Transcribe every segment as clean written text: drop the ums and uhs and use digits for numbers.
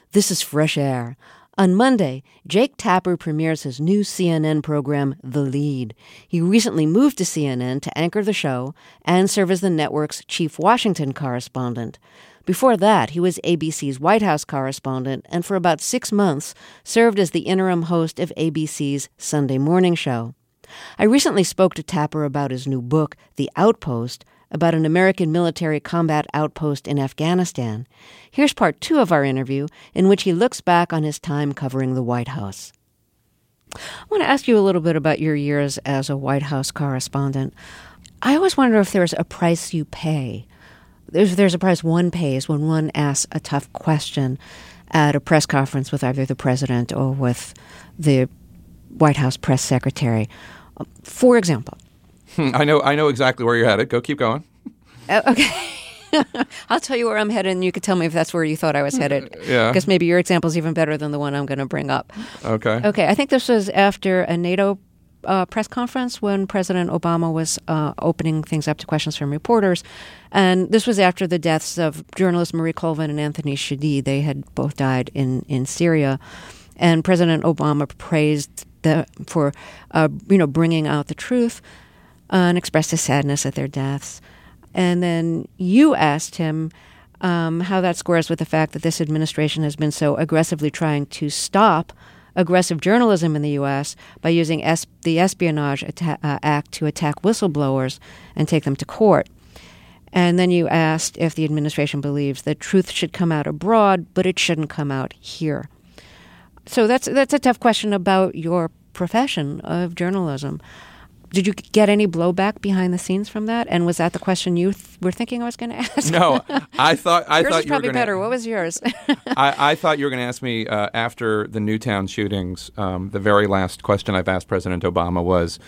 This is Fresh Air. On Monday, Jake Tapper premieres his new CNN program, The Lead. He recently moved to CNN to anchor the show and serve as the network's chief Washington correspondent. Before that, he was ABC's White House correspondent and for about 6 months served as the interim host of ABC's Sunday morning show. I recently spoke to Tapper about his new book, The Outpost, about an American military combat outpost in Afghanistan. Here's part 2 of our interview, in which he looks back on his time covering the White House. I want to ask you a little bit about your years as a White House correspondent. I always wonder if there's a price you pay. There's a price one pays when one asks a tough question at a press conference with either the president or with the White House press secretary. For example, I know exactly where you're headed. Keep going. Okay. I'll tell you where I'm headed, and you can tell me if that's where you thought I was headed. Yeah. Because maybe your example is even better than the one I'm going to bring up. Okay. Okay. I think this was after a NATO press conference when President Obama was opening things up to questions from reporters. And this was after the deaths of journalists Marie Colvin and Anthony Shadid. They had both died in Syria. And President Obama praised them for bringing out the truth and expressed his sadness at their deaths. And then you asked him how that squares with the fact that this administration has been so aggressively trying to stop aggressive journalism in the U.S. by using the Espionage Act to attack whistleblowers and take them to court. And then you asked if the administration believes that truth should come out abroad, but it shouldn't come out here. So that's a tough question about your profession of journalism. Did you get any blowback behind the scenes from that? And was that the question you were thinking I was going to ask? No, I thought yours you was were probably going better. What was yours? I thought you were going to ask me after the Newtown shootings. The very last question I've asked President Obama was,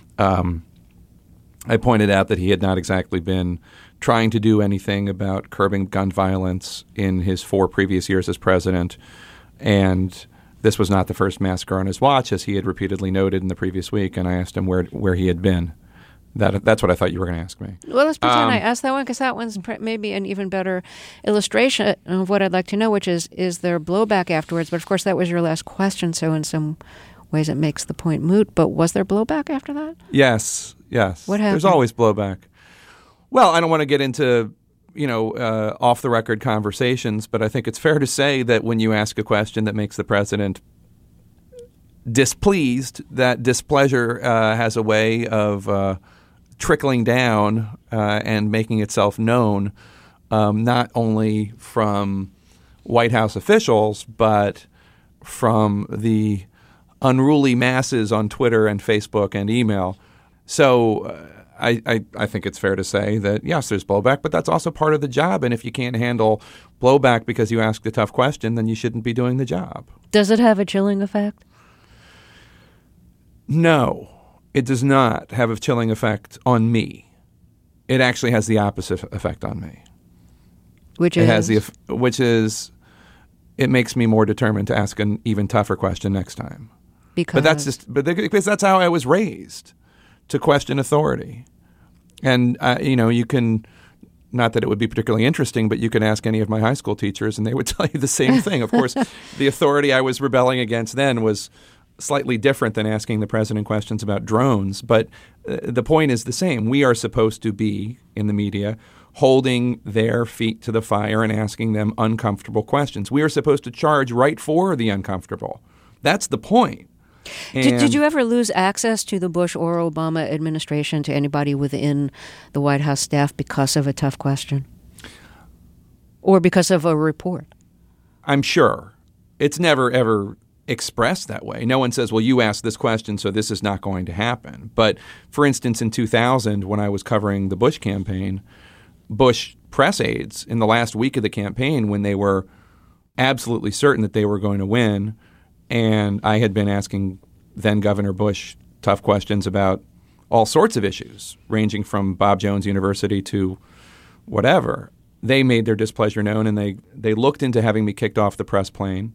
I pointed out that he had not exactly been trying to do anything about curbing gun violence in his 4 previous years as president, and this was not the first massacre on his watch, as he had repeatedly noted in the previous week, and I asked him where he had been. That's what I thought you were going to ask me. Well, let's pretend I asked that one, because that one's maybe an even better illustration of what I'd like to know, which is there blowback afterwards? But, of course, that was your last question, so in some ways it makes the point moot. But was there blowback after that? Yes. What happened? There's always blowback. Well, I don't want to get into off-the-record conversations, but I think it's fair to say that when you ask a question that makes the president displeased, that displeasure has a way of trickling down and making itself known, not only from White House officials, but from the unruly masses on Twitter and Facebook and email. So I think it's fair to say that, yes, there's blowback, but that's also part of the job. And if you can't handle blowback because you asked a tough question, then you shouldn't be doing the job. Does it have a chilling effect? No, it does not have a chilling effect on me. It actually has the opposite effect on me. Which is it makes me more determined to ask an even tougher question next time. Because that's how I was raised, to question authority. And, you can, not that it would be particularly interesting, but you can ask any of my high school teachers and they would tell you the same thing. Of course, the authority I was rebelling against then was slightly different than asking the president questions about drones. But the point is the same. We are supposed to be, in the media, holding their feet to the fire and asking them uncomfortable questions. We are supposed to charge right for the uncomfortable. That's the point. Did you ever lose access to the Bush or Obama administration, to anybody within the White House staff, because of a tough question? Or because of a report? I'm sure. It's never, ever expressed that way. No one says, well, you asked this question, so this is not going to happen. But, for instance, in 2000, when I was covering the Bush campaign, Bush press aides, in the last week of the campaign, when they were absolutely certain that they were going to win, and I had been asking then-Governor Bush tough questions about all sorts of issues, ranging from Bob Jones University to whatever. They made their displeasure known, and they looked into having me kicked off the press plane.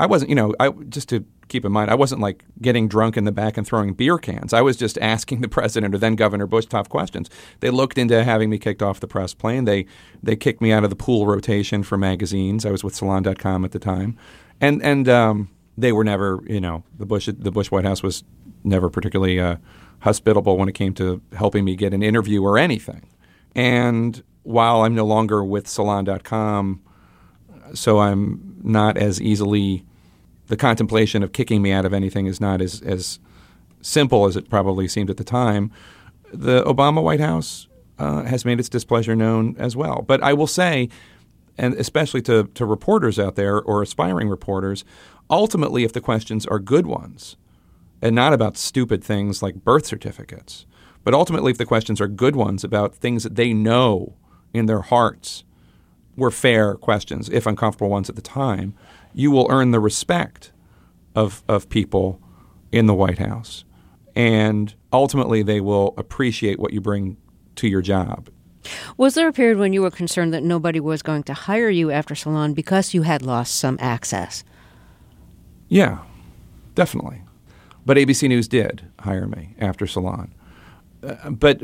I wasn't, just to keep in mind, I wasn't like getting drunk in the back and throwing beer cans. I was just asking the president or then Governor Bush tough questions. They looked into having me kicked off the press plane. They kicked me out of the pool rotation for magazines. I was with Salon.com at the time. And they were never, the Bush White House was never particularly hospitable when it came to helping me get an interview or anything. And while I'm no longer with Salon.com, so I'm not as easily – the contemplation of kicking me out of anything is not as simple as it probably seemed at the time. The Obama White House has made its displeasure known as well. But I will say, and especially to reporters out there or aspiring reporters, ultimately if the questions are good ones and not about stupid things like birth certificates, but ultimately if the questions are good ones about things that they know in their hearts were fair questions, if uncomfortable ones at the time, you will earn the respect of people in the White House. And ultimately, they will appreciate what you bring to your job. Was there a period when you were concerned that nobody was going to hire you after Salon because you had lost some access? Yeah, definitely. But ABC News did hire me after Salon. But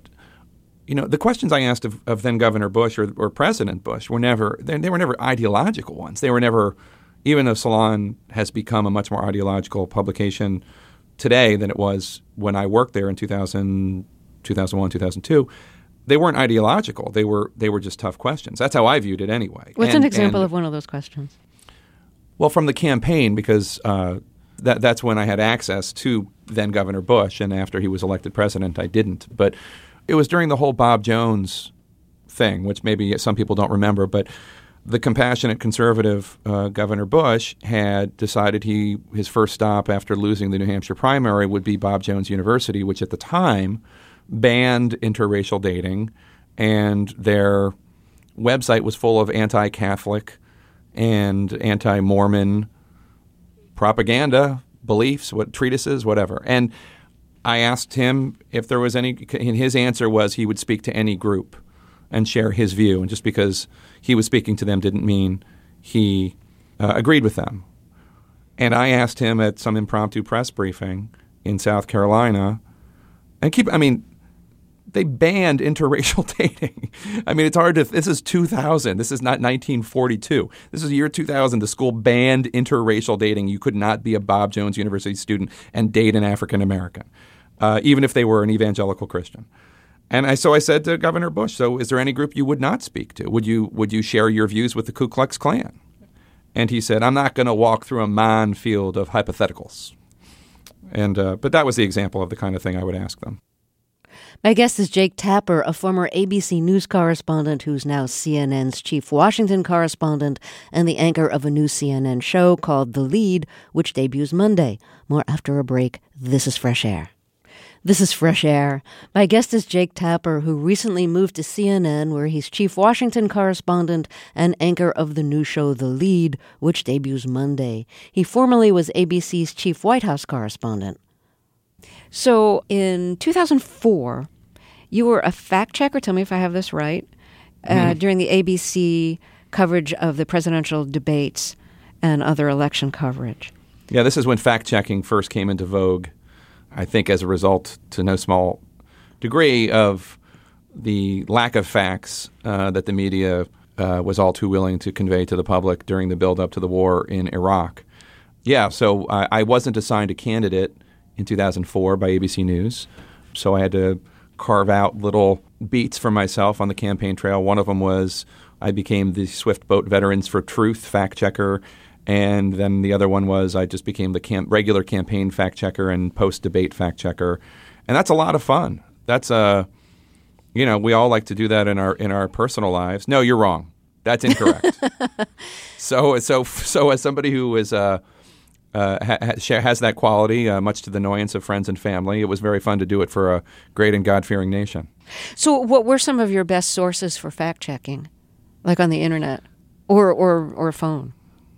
the questions I asked of then Governor Bush or President Bush were never ideological ones. They were never, even though Salon has become a much more ideological publication today than it was when I worked there in 2000, 2001, 2002, they weren't ideological. They were just tough questions. That's how I viewed it anyway. What's an example of one of those questions? Well, from the campaign, because that's when I had access to then Governor Bush, and after he was elected president, I didn't. But it was during the whole Bob Jones thing, which maybe some people don't remember, but the compassionate conservative Governor Bush had decided his first stop after losing the New Hampshire primary would be Bob Jones University, which at the time banned interracial dating, and their website was full of anti-Catholic and anti-Mormon propaganda, beliefs, treatises, whatever. And I asked him if there was any, and his answer was he would speak to any group and share his view. And just because he was speaking to them didn't mean he agreed with them. And I asked him at some impromptu press briefing in South Carolina, they banned interracial dating. It's hard to, this is 2000. This is not 1942. This is the year 2000. The school banned interracial dating. You could not be a Bob Jones University student and date an African American, even if they were an evangelical Christian. And so I said to Governor Bush, so is there any group you would not speak to? Would you share your views with the Ku Klux Klan? And he said, I'm not going to walk through a minefield of hypotheticals. And but that was the example of the kind of thing I would ask them. My guest is Jake Tapper, a former ABC News correspondent who's now CNN's chief Washington correspondent and the anchor of a new CNN show called The Lead, which debuts Monday. More after a break. This is Fresh Air. This is Fresh Air. My guest is Jake Tapper, who recently moved to CNN, where he's chief Washington correspondent and anchor of the new show The Lead, which debuts Monday. He formerly was ABC's chief White House correspondent. So in 2004, you were a fact checker, tell me if I have this right, during the ABC coverage of the presidential debates and other election coverage. Yeah, this is when fact checking first came into vogue, I think as a result, to no small degree, of the lack of facts that the media was all too willing to convey to the public during the build-up to the war in Iraq. Yeah, so I wasn't assigned a candidate in 2004 by ABC News. So I had to carve out little beats for myself on the campaign trail. One of them was I became the Swift Boat Veterans for Truth fact checker. And then the other one was I just became the regular campaign fact checker and post-debate fact checker. And that's a lot of fun. That's we all like to do that in our personal lives. No, you're wrong. That's incorrect. So as somebody who is has that quality, much to the annoyance of friends and family. It was very fun to do it for a great and God-fearing nation. So what were some of your best sources for fact-checking, like on the internet or phone?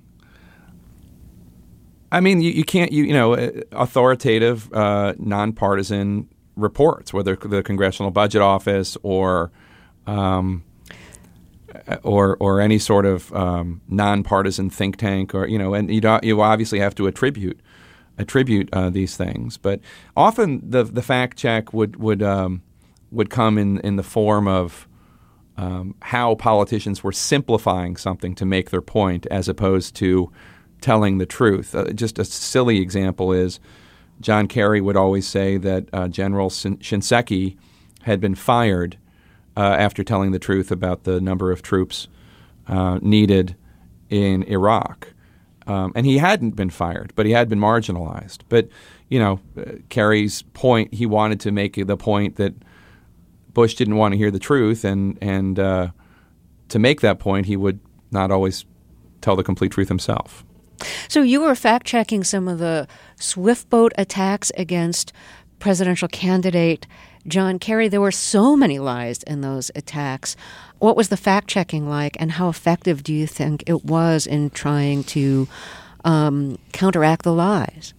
You can't, authoritative, nonpartisan reports, whether the Congressional Budget Office or or any sort of nonpartisan think tank, or and you obviously have to attribute these things. But often the fact check would come in the form of how politicians were simplifying something to make their point, as opposed to telling the truth. Just a silly example is John Kerry would always say that General Shinseki had been fired after telling the truth about the number of troops needed in Iraq. And he hadn't been fired, but he had been marginalized. But, Kerry's point, he wanted to make the point that Bush didn't want to hear the truth, and to make that point, he would not always tell the complete truth himself. So you were fact-checking some of the swift boat attacks against presidential candidate John Kerry. There were so many lies in those attacks. What was the fact-checking like, and how effective do you think it was in trying to counteract the lies?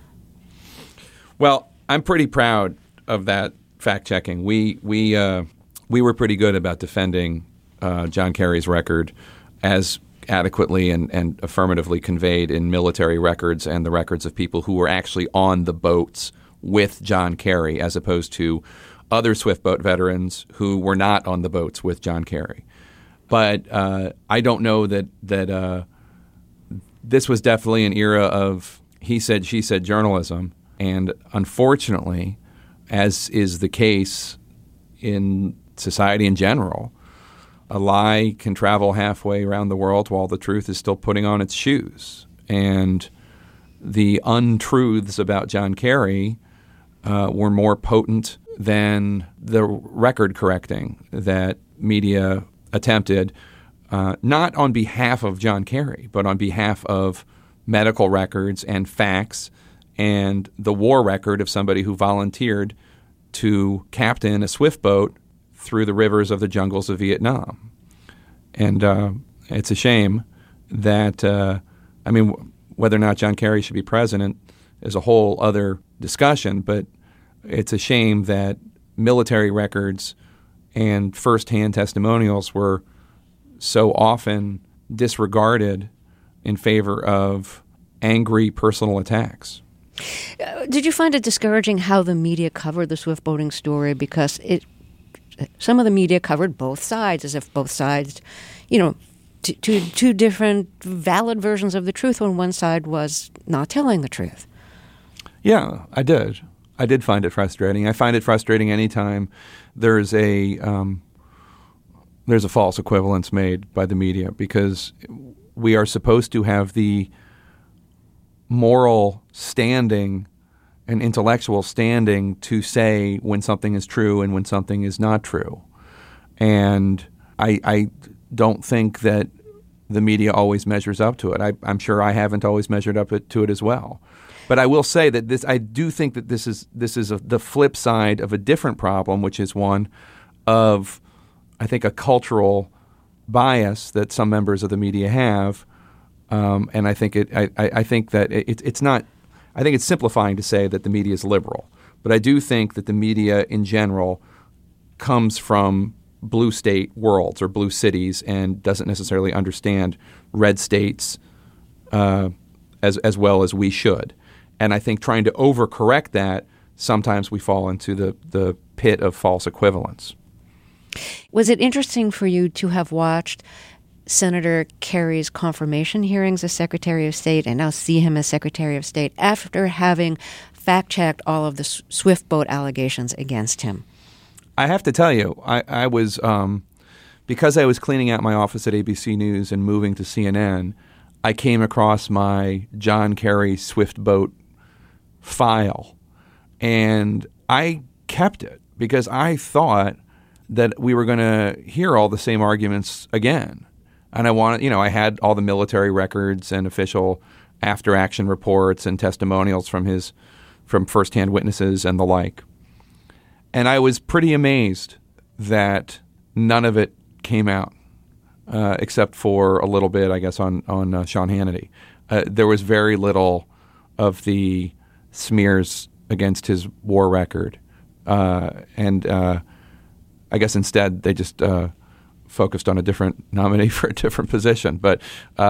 Well, I'm pretty proud of that fact-checking. We were pretty good about defending John Kerry's record as adequately and affirmatively conveyed in military records and the records of people who were actually on the boats with John Kerry, as opposed to other swift boat veterans who were not on the boats with John Kerry. But I don't know that this was definitely an era of he said, she said journalism. And unfortunately, as is the case in society in general, a lie can travel halfway around the world while the truth is still putting on its shoes. And the untruths about John Kerry were more potent than the record correcting that media attempted, not on behalf of John Kerry, but on behalf of medical records and facts and the war record of somebody who volunteered to captain a swift boat through the rivers of the jungles of Vietnam. And it's a shame that, whether or not John Kerry should be president is a whole other discussion, but it's a shame that military records and firsthand testimonials were so often disregarded in favor of angry personal attacks. Did you find it discouraging how the media covered the swift boating story? Because some of the media covered both sides, as if both sides, two different valid versions of the truth when one side was not telling the truth. Yeah, I did. I did find it frustrating. I find it frustrating anytime there's a false equivalence made by the media, because we are supposed to have the moral standing and intellectual standing to say when something is true and when something is not true. And I don't think that the media always measures up to it. I'm sure I haven't always measured up to it as well. But I will say that I do think that this is the flip side of a different problem, which is one of, I think, a cultural bias that some members of the media have. And I think it's not. I think it's simplifying to say that the media is liberal, but I do think that the media in general comes from blue state worlds or blue cities and doesn't necessarily understand red states as well as we should. And I think trying to overcorrect that, sometimes we fall into the pit of false equivalence. Was it interesting for you to have watched Senator Kerry's confirmation hearings as Secretary of State and now see him as Secretary of State after having fact-checked all of the swift boat allegations against him? I have to tell you, I was because I was cleaning out my office at ABC News and moving to CNN, I came across my John Kerry swift boat file, and I kept it because I thought that we were going to hear all the same arguments again. And I had all the military records and official after-action reports and testimonials from firsthand witnesses and the like. And I was pretty amazed that none of it came out, except for a little bit, I guess, on Sean Hannity. There was very little of the smears against his war record. And I guess instead they just focused on a different nominee for a different position. But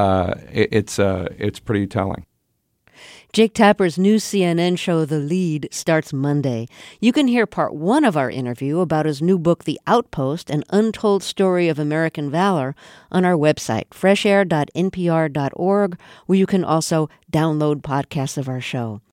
it's pretty telling. Jake Tapper's new CNN show, The Lead, starts Monday. You can hear part one of our interview about his new book, The Outpost, An Untold Story of American Valor, on our website, freshair.npr.org, where you can also download podcasts of our show.